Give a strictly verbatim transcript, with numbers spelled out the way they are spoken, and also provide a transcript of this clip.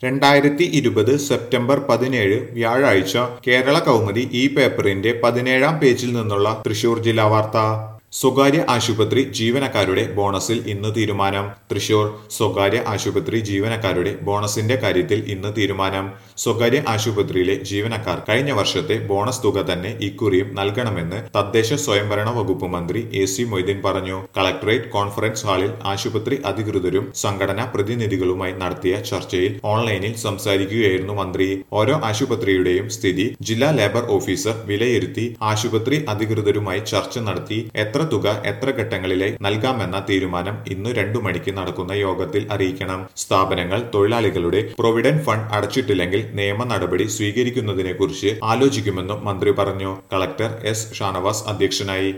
രണ്ടായിരത്തി ഇരുപത് സെപ്റ്റംബർ പതിനേഴ് വ്യാഴാഴ്ച കേരള കൗമുദി ഈ പേപ്പറിന്റെ പതിനേഴാം പേജിൽ നിന്നുള്ള തൃശൂർ ജില്ലാ വാർത്ത. സ്വകാര്യ ആശുപത്രി ജീവനക്കാരുടെ ബോണസിൽ ഇന്ന് തീരുമാനം. തൃശൂർ സ്വകാര്യ ആശുപത്രി ജീവനക്കാരുടെ ബോണസിന്റെ കാര്യത്തിൽ ഇന്ന് തീരുമാനം. സ്വകാര്യ ആശുപത്രിയിലെ ജീവനക്കാർ കഴിഞ്ഞ വർഷത്തെ ബോണസ് തുക തന്നെ ഇക്കുറിയും നൽകണമെന്ന് തദ്ദേശ സ്വയംഭരണ വകുപ്പ് മന്ത്രി എ സി മൊയ്തീൻ പറഞ്ഞു. കളക്ടറേറ്റ് കോൺഫറൻസ് ഹാളിൽ ആശുപത്രി അധികൃതരും സംഘടനാ പ്രതിനിധികളുമായി നടത്തിയ ചർച്ചയിൽ ഓൺലൈനിൽ സംസാരിക്കുകയായിരുന്നു മന്ത്രി. ഓരോ ആശുപത്രിയുടെയും സ്ഥിതി ജില്ലാ ലേബർ ഓഫീസർ വിലയിരുത്തി ആശുപത്രി അധികൃതരുമായി ചർച്ച നടത്തി എത്ര തുക എത്ര ഘട്ടങ്ങളിലായി നൽകാമെന്ന തീരുമാനം ഇന്ന് രണ്ടു മണിക്ക് നടക്കുന്ന യോഗത്തിൽ അറിയിക്കണം. സ്ഥാപനങ്ങൾ തൊഴിലാളികളുടെ പ്രൊവിഡന്റ് ഫണ്ട് അടച്ചിട്ടില്ലെങ്കിൽ നിയമ നടപടി സ്വീകരിക്കുന്നതിനെ കുറിച്ച് ആലോചിക്കുമെന്നും മന്ത്രി പറഞ്ഞു. കളക്ടർ എസ് ഷാനവാസ് അധ്യക്ഷനായി.